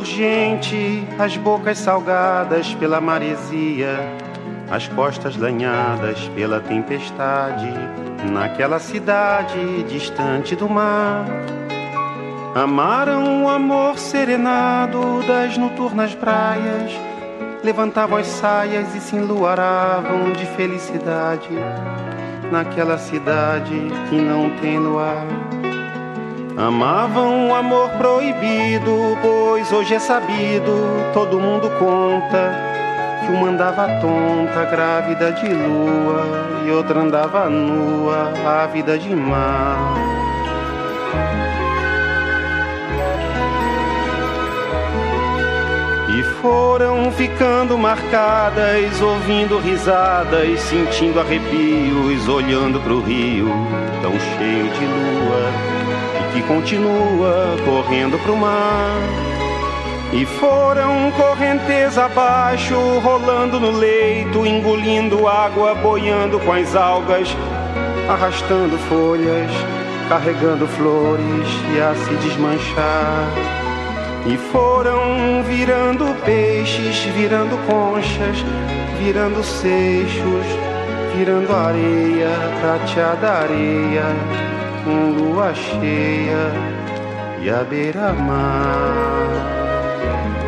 urgente, as bocas salgadas pela maresia, as costas lanhadas pela tempestade, naquela cidade distante do mar. Amaram o amor serenado das noturnas praias, levantavam as saias e se enluaravam de felicidade, naquela cidade que não tem luar. Amavam o amor proibido, pois hoje é sabido, todo mundo conta, que uma andava tonta, grávida de lua, e outra andava nua, ávida de mar. E foram ficando marcadas, ouvindo risadas, sentindo arrepios, olhando pro rio, tão cheio de lua, que continua correndo pro mar. E foram correnteza abaixo, rolando no leito, engolindo água, boiando com as algas, arrastando folhas, carregando flores e a se desmanchar. E foram virando peixes, virando conchas, virando seixos, virando areia, prateada areia, com lua cheia e a beira-mar.